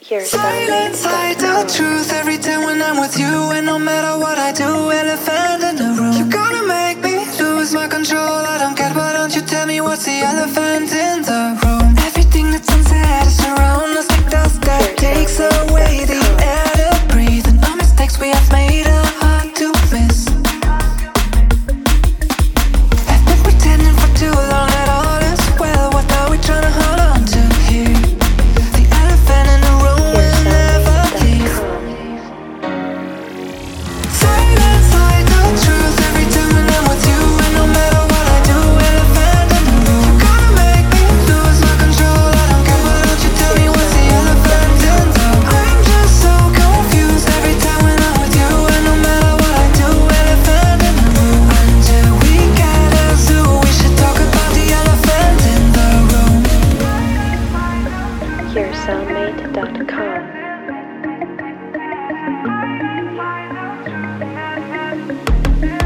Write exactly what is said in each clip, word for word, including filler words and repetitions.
Here's silence, I tell truth every time when I'm with you. And no matter what I do, elephant in the room. You're gonna make me lose my control. I don't get, why don't you tell me what's the elephant in the room? Everything that's unsaid is around us like dust that takes away the air to breathe. And our mistakes we have made are hard to miss. I've been pretending for too long that all is well. What are we trying to hold on to here? The elephant in the room will never leave. Silence, I tell truth every time when I'm with you. And no matter what I do, elephant in the room. You're gonna make me lose my control. I don't care, why don't you tell me what's the elephant in the room? I'm just so confused every time when I'm with you. And no matter what I do, elephant in the room. Until we get a zoo, we should talk about the elephant in the room. Hear soundmate dot com.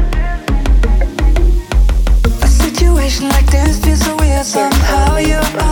A situation like this feels so weird. Somehow you're